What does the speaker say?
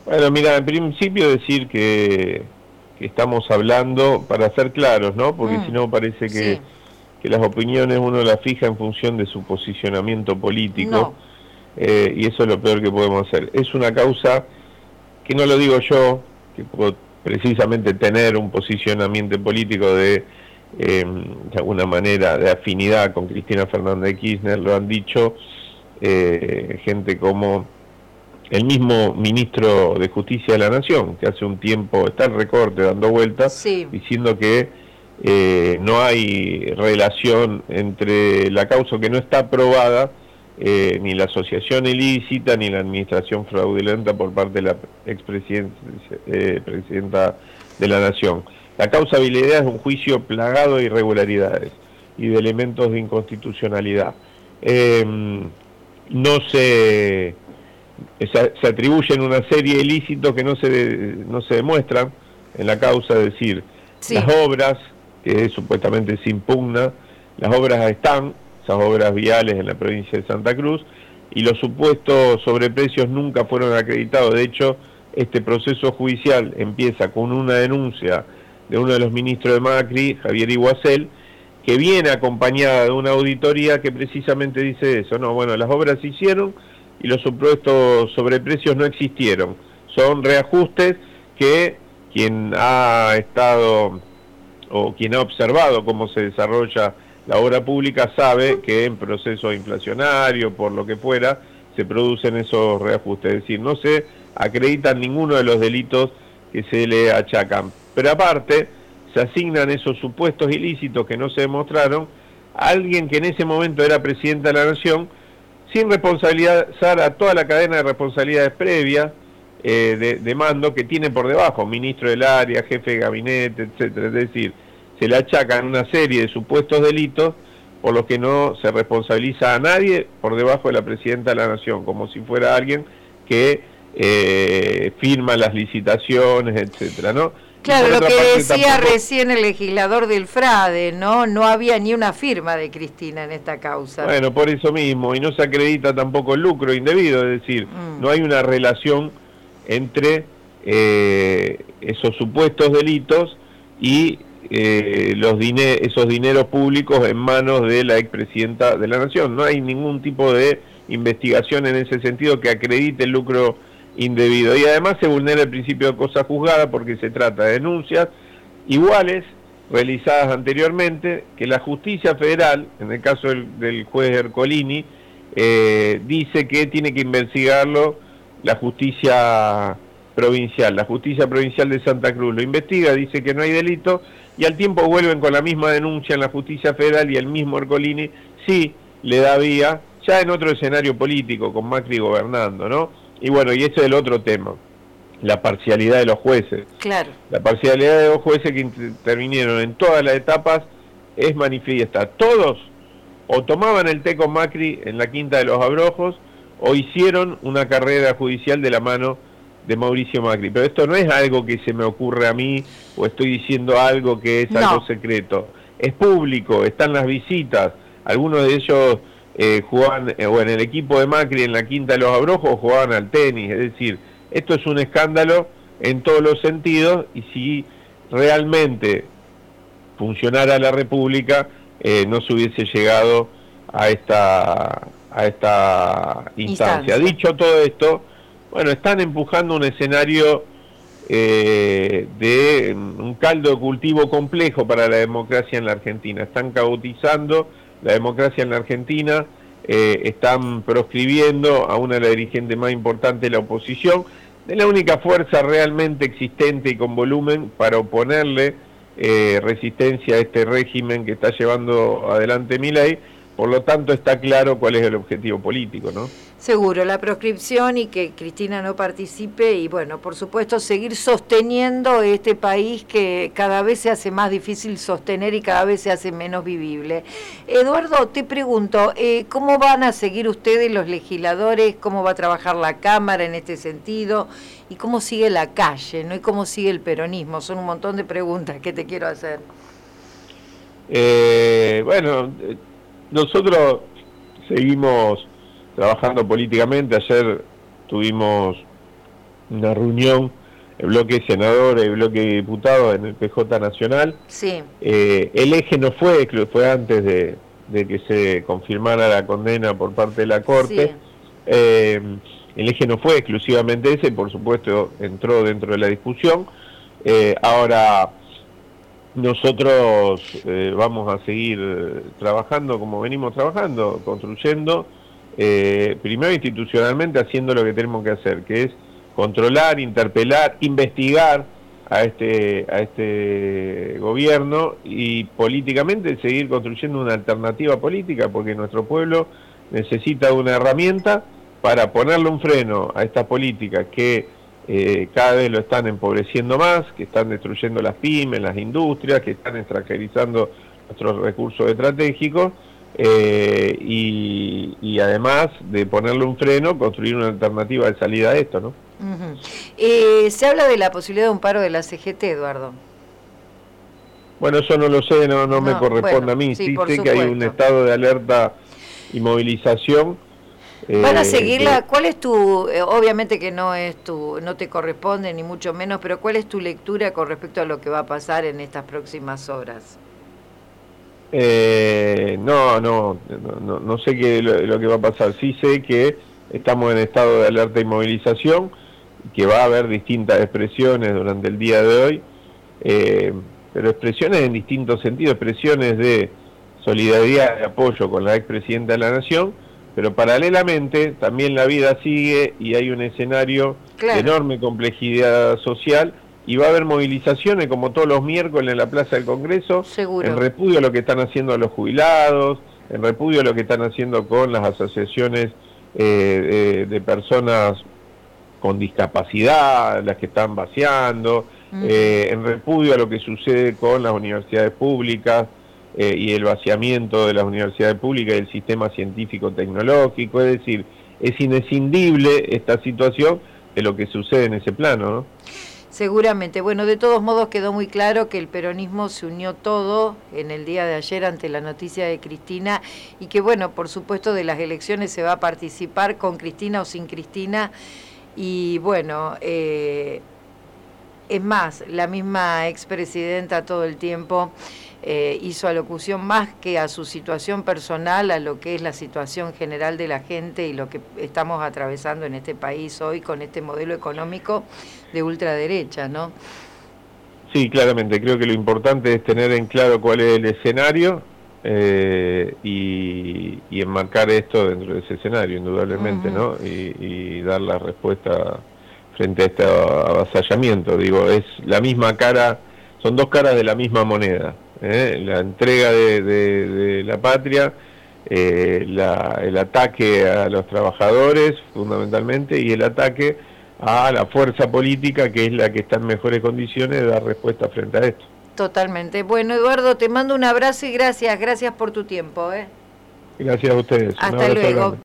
Bueno, mira, en principio decir que estamos hablando, para ser claros, ¿no? Porque si no parece Sí, que las opiniones uno las fija en función de su posicionamiento político, no, y eso es lo peor que podemos hacer. Es una causa que no lo digo yo, que puedo precisamente tener un posicionamiento político de alguna manera, de afinidad con Cristina Fernández de Kirchner, lo han dicho gente como el mismo ministro de Justicia de la Nación, que hace un tiempo está en recorte dando vueltas, sí, diciendo que no hay relación entre la causa que no está aprobada, ni la asociación ilícita, ni la administración fraudulenta por parte de la presidenta de la Nación. La causabilidad es un juicio plagado de irregularidades y de elementos de inconstitucionalidad. No se atribuyen una serie de ilícitos que no se demuestran en la causa, es decir, las sí. obras, que supuestamente se impugna, las obras están, esas obras viales en la provincia de Santa Cruz, y los supuestos sobreprecios nunca fueron acreditados. De hecho, este proceso judicial empieza con una denuncia de uno de los ministros de Macri, Javier Iguacel, que viene acompañada de una auditoría que precisamente dice eso, no, bueno, las obras se hicieron y los supuestos sobreprecios no existieron, son reajustes que quien ha estado o quien ha observado cómo se desarrolla la obra pública sabe que en proceso inflacionario, por lo que fuera, se producen esos reajustes, es decir, no se acreditan ninguno de los delitos que se le achacan, pero aparte se asignan esos supuestos ilícitos que no se demostraron a alguien que en ese momento era presidenta de la Nación, sin responsabilizar a toda la cadena de responsabilidades previas de mando que tiene por debajo, ministro del área, jefe de gabinete, etcétera. Es decir, se le achacan una serie de supuestos delitos por los que no se responsabiliza a nadie por debajo de la presidenta de la Nación, como si fuera alguien que firma las licitaciones, etcétera, ¿no? Claro, lo que decía tampoco... recién el legislador del Frade, ¿no? No había ni una firma de Cristina en esta causa. Bueno, por eso mismo, y no se acredita tampoco el lucro indebido, es decir, no hay una relación entre esos supuestos delitos y esos dineros públicos en manos de la expresidenta de la Nación. No hay ningún tipo de investigación en ese sentido que acredite el lucro indebido. Y además se vulnera el principio de cosa juzgada porque se trata de denuncias iguales realizadas anteriormente, que la justicia federal, en el caso del juez Ercolini, dice que tiene que investigarlo la justicia provincial. La justicia provincial de Santa Cruz lo investiga, dice que no hay delito, y al tiempo vuelven con la misma denuncia en la justicia federal y el mismo Ercolini sí le da vía, ya en otro escenario político, con Macri gobernando, ¿no? Y bueno, y ese es el otro tema, la parcialidad de los jueces. Claro. La parcialidad de los jueces que intervinieron en todas las etapas es manifiesta. Todos o tomaban el té con Macri en la Quinta de los Abrojos o hicieron una carrera judicial de la mano de Mauricio Macri. Pero esto no es algo que se me ocurre a mí o estoy diciendo algo que es algo secreto. Es público, están las visitas. Algunos de ellos jugaban o en el equipo de Macri en la Quinta de los Abrojos jugaban al tenis. Es decir, esto es un escándalo en todos los sentidos y si realmente funcionara la República no se hubiese llegado a esta instancia. Dicho todo esto, bueno, están empujando un escenario de un caldo de cultivo complejo para la democracia en la Argentina. Están caotizando la democracia en la Argentina, están proscribiendo a una de las dirigentes más importantes de la oposición, de la única fuerza realmente existente y con volumen para oponerle resistencia a este régimen que está llevando adelante Milei. Por lo tanto, está claro cuál es el objetivo político, ¿no? Seguro, la proscripción y que Cristina no participe y, bueno, por supuesto, seguir sosteniendo este país que cada vez se hace más difícil sostener y cada vez se hace menos vivible. Eduardo, te pregunto, ¿cómo van a seguir ustedes los legisladores? ¿Cómo va a trabajar la Cámara en este sentido? ¿Y cómo sigue la calle, no? ¿Y cómo sigue el peronismo? Son un montón de preguntas que te quiero hacer. Bueno, nosotros seguimos trabajando políticamente. Ayer tuvimos una reunión, el bloque de senadores y el bloque de diputados en el PJ Nacional. Sí. El eje no fue antes de que se confirmara la condena por parte de la Corte. Sí. El eje no fue exclusivamente ese, por supuesto entró dentro de la discusión. Ahora nosotros vamos a seguir trabajando como venimos trabajando, construyendo, primero institucionalmente haciendo lo que tenemos que hacer, que es controlar, interpelar, investigar a este gobierno y políticamente seguir construyendo una alternativa política, porque nuestro pueblo necesita una herramienta para ponerle un freno a estas políticas que cada vez lo están empobreciendo más, que están destruyendo las pymes, las industrias, que están extranjerizando nuestros recursos estratégicos, y además de ponerle un freno, construir una alternativa de salida a esto, ¿no? Uh-huh. Se habla de la posibilidad de un paro de la CGT, Eduardo. Bueno, eso no lo sé, no me corresponde a mí. Sí sé que hay un estado de alerta y movilización. ¿Van a seguirla? ¿Cuál es tu, obviamente que no te corresponde ni mucho menos, pero cuál es tu lectura con respecto a lo que va a pasar en estas próximas horas? No sé qué lo que va a pasar. Sí sé que estamos en estado de alerta y movilización, que va a haber distintas expresiones durante el día de hoy, pero expresiones en distintos sentidos, expresiones de solidaridad, de apoyo con la expresidenta de la Nación, pero paralelamente también la vida sigue y hay un escenario de enorme complejidad social y va a haber movilizaciones como todos los miércoles en la Plaza del Congreso. Seguro. En repudio a lo que están haciendo los jubilados, en repudio a lo que están haciendo con las asociaciones de personas con discapacidad, las que están vaciando, en repudio a lo que sucede con las universidades públicas, y el vaciamiento de las universidades públicas y el sistema científico-tecnológico. Es decir, es inescindible esta situación de lo que sucede en ese plano, ¿no? Seguramente. Bueno, de todos modos quedó muy claro que el peronismo se unió todo en el día de ayer ante la noticia de Cristina y que, bueno, por supuesto de las elecciones se va a participar con Cristina o sin Cristina y, bueno, es más, la misma expresidenta todo el tiempo hizo alocución más que a su situación personal, a lo que es la situación general de la gente y lo que estamos atravesando en este país hoy con este modelo económico de ultraderecha, ¿no? Sí, claramente. Creo que lo importante es tener en claro cuál es el escenario y enmarcar esto dentro de ese escenario, indudablemente, ¿no? Y dar la respuesta frente a este avasallamiento. Digo, es la misma cara, son dos caras de la misma moneda. La entrega de la patria, el ataque a los trabajadores fundamentalmente y el ataque a la fuerza política que es la que está en mejores condiciones de dar respuesta frente a esto. Totalmente. Bueno, Eduardo, te mando un abrazo y gracias por tu tiempo. Gracias a ustedes. Hasta luego.